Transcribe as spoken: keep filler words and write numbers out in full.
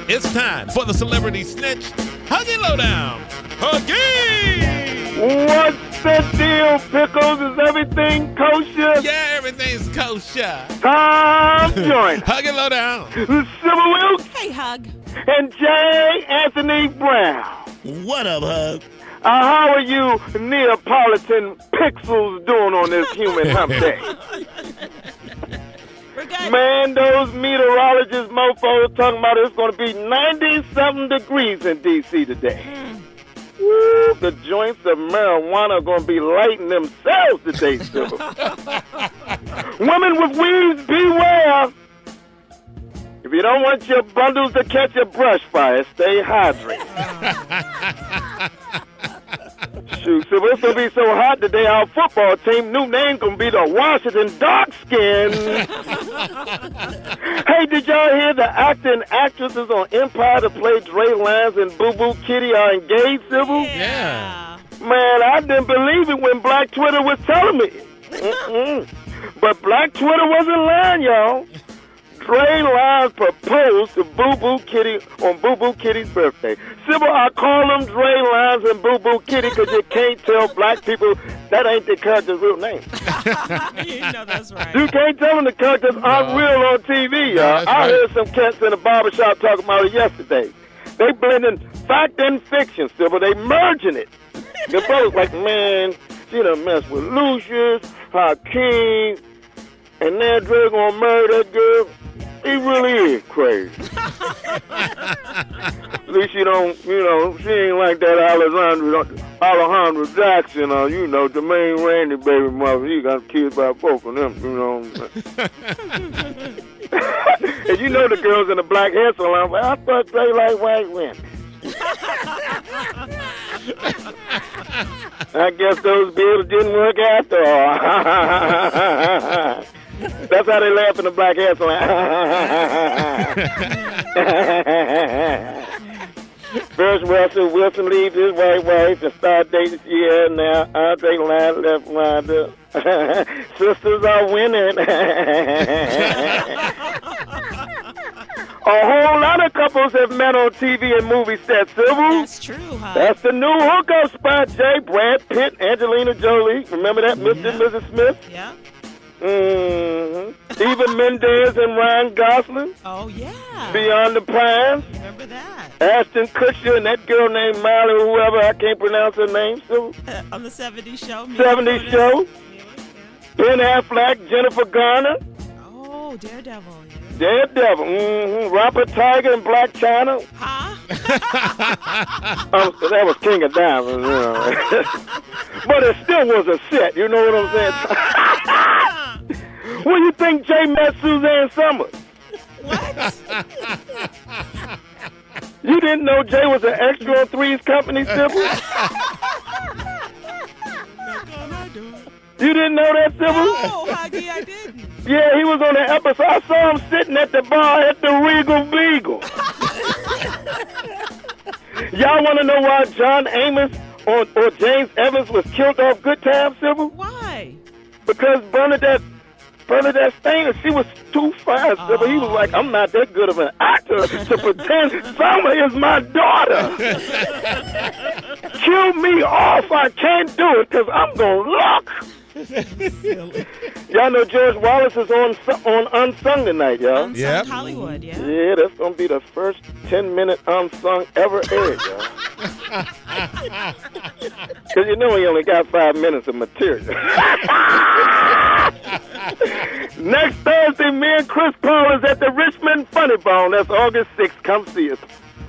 It's time for the Celebrity Snitch Huggy Lowdown. Huggy! What's the deal, Pickles? Is everything kosher? Yeah, everything's kosher. Tom Joyner. Huggy Lowdown. Sybil Wilkes. Hey, Hug. And J. Anthony Brown. What up, Hug? Uh, how are you Neapolitan pixels doing on this human hump day? We're good. Man, those meteorologists mofos talking about it's going to be ninety-seven degrees in D C today. Mm. Woo, the joints of marijuana are going to be lighting themselves today, Sybil. Women with weeds, beware. If you don't want your bundles to catch a brush fire, stay hydrated. Shoot, so it's going to be so hot today, our football team, new name going to be the Washington Darkskins. Hey, did y'all hear the actor and actresses on Empire that play Dre Lance and Boo Boo Kitty are engaged, Sybil? Yeah. Man, I didn't believe it when Black Twitter was telling me. Mm-mm. But Black Twitter wasn't lying, y'all. Dre Lance proposed to Boo Boo Kitty on Boo Boo Kitty's birthday. Sybil, I call them Dre Lance and Boo Boo Kitty because you can't tell black people that ain't the character's real name. You know that's right. You can't tell them the characters aren't No. real on T V, No, y'all. that's I right. heard some cats in the barbershop talking about it yesterday. They blending fact and fiction, Sybil. They merging it. The brother's like, man, she done messed with Lucius, Hakeem, and now Dre gonna marry that girl. He really is crazy. At least she don't, you know, she ain't like that Alejandro, Alejandro Jackson or, you know, Jermaine Randy baby mother. He got kids by both of them, you know. And you know the girls in the black hair salon, but I thought they like white women. I guess those bills didn't work after all. That's how they laugh in the black hair salon. First, Russell Wilson leaves his white wife and start dating Sierra. Now, Andre line left Wanda. Sisters are winning. A whole lot of couples have met on T V and movie sets, Sybil. That's true, Hug. That's the new hookup spot, Jay. Brad Pitt, Angelina Jolie. Remember that, Mister and Missus Smith? Yeah. Mm-hmm. Eva Mendes and Ryan Gosling. Oh, yeah. Beyond the Pines. Remember that. Ashton Kutcher and that girl named Miley, whoever, I can't pronounce her name, so. Uh, on the seventies show. Mila seventies Kunis. show. Mila, Ben Affleck, Jennifer Garner. yeah. Oh, Daredevil. Yeah. Daredevil. Mm-hmm. Robert Tiger and Black China. Huh? Um, that was King of Diamonds, you know. But it still was a set, you know what I'm saying? What do you think Jay met Suzanne Summers? What? You didn't know Jay was an extra on Three's Company, Sybil? You didn't know that, Sybil? No, Huggy, I didn't. Yeah, he was on the episode. I saw him sitting at the bar at the Regal Beagle. Y'all want to know why John Amos or, or James Evans was killed off Good Times, Sybil? Why? Because Bernadette, Bernadette Stainer, she was too fine, Oh, Sybil. He was like, I'm not that good of an actor to pretend Selma is my daughter. Kill me off. I can't do it because I'm going to look. Y'all know George Wallace is on on Unsung tonight, y'all. Unsung Yep. Hollywood, yeah. Yeah, that's going to be the first ten-minute Unsung ever aired, y'all. Because you know he only got five minutes of material. Next Thursday, me and Chris Paul is at the Richmond Funny Bone. That's August sixth. Come see us.